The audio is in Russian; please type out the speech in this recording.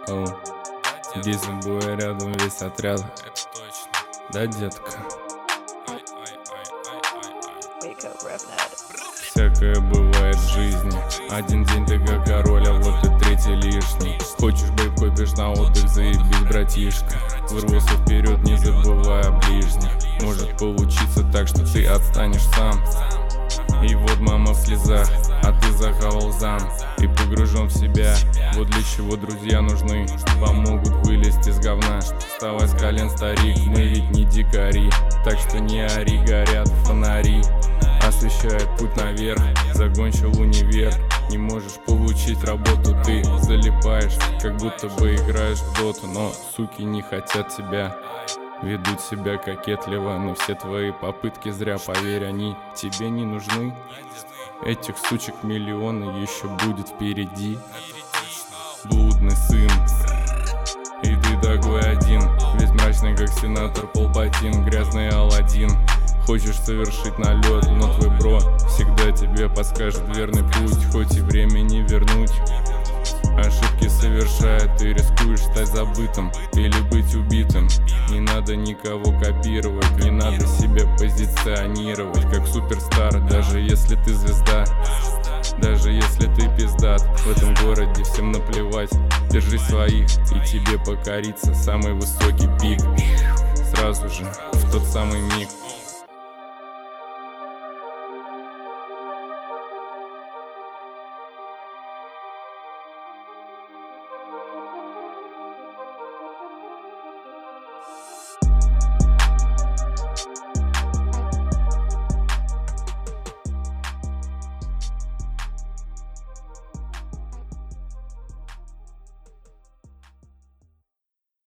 Без боя рядом весь отряд. Да, детка? Всякое бывает в жизни. Один день ты как король, а вот и третий лишний. Хочешь, бейб, копишь на отдых, заебись, братишка. Вырвался вперед, не забывая о ближних. Может получиться так, что ты отстанешь сам. И вот мама в слезах, а ты захавал зам и погружен в себя. Вот для чего друзья нужны, помогут вылезти из говна. Вставай с колен, старик, мы ведь не дикари. Так что не ори, горят фонари, освещает путь наверх. Закончил универ, не можешь получить работу, ты залипаешь, как будто бы играешь в доту. Но суки не хотят тебя, ведут себя кокетливо, но все твои попытки зря, поверь, они тебе не нужны. Этих сучек миллионы еще будет впереди. Блудный сын, и ты такой один, весь мрачный, как сенатор Палпатин, грязный Аладдин. Хочешь совершить налет, но твой бро всегда тебе подскажет верный путь, хоть и время не вернуть. Ошибки совершая, ты рискуешь стать забытым или быть убитым. Не надо никого копировать, не надо себя позиционировать как суперстар. Даже если ты звезда, даже если ты пиздат, в этом городе всем наплевать. Держи своих, и тебе покорится самый высокий пик. Сразу же, в тот самый миг.